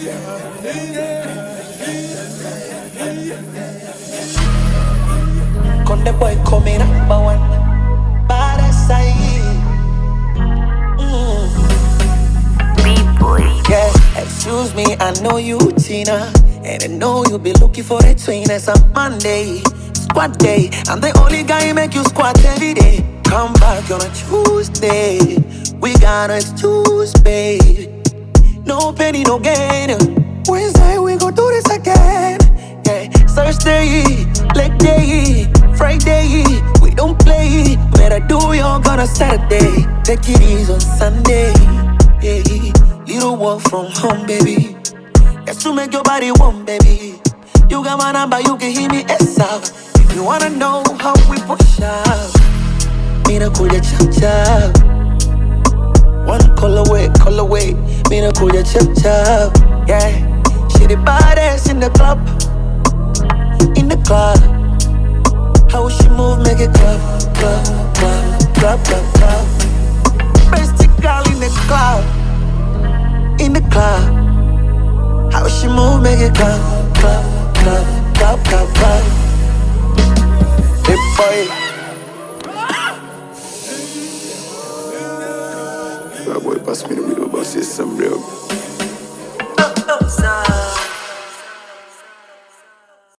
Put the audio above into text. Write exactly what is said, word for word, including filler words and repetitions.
Con the boy coming number one. Baddest I mm. B-boy. Yeah, excuse me, I know you Tina, and I know you be looking for a twin. It's a Monday, squad day. I'm the only guy make you squat every day. Come back on a Tuesday, we gotta choose, babe. No penny, no gain. Wednesday, we gon' do this again. Yeah, Thursday, leg day, Friday, we don't play. Better do your gun on Saturday. Take it easy on Sunday. Yeah, you don't work from home, baby. That's to make your body warm, baby. You got my number, you can hear me S out. If you wanna know how we push up, me no cool ya chop chop. One call away, call away. Me no cool ya chop chop. Yeah, she the baddest in the club, in the club. How she move, make it clap, clap, clap, clap, clap, clap. Best girl in the club, in the club. How she move, make it clap, clap, clap, clap, clap, clap. Hey boy. That boy pass me the window, but say some real.